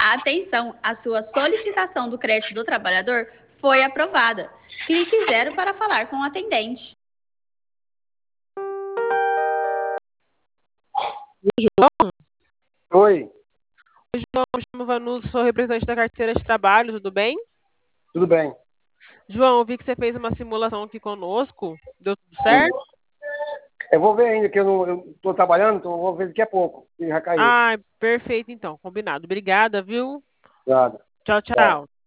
Atenção, a sua solicitação do crédito do trabalhador foi aprovada. Clique 0 para falar com o atendente. João? Oi, João, me chamo Vanusa, sou representante da carteira de trabalho, tudo bem? tudo bem? João, eu vi que você fez uma simulação aqui conosco, deu tudo Sim. certo? Eu vou ver ainda, que eu tô trabalhando, então eu vou ver daqui a pouco, se já caiu. Ah, perfeito então, combinado. Obrigada, viu? Nada. Tchau, Tchau. tchau.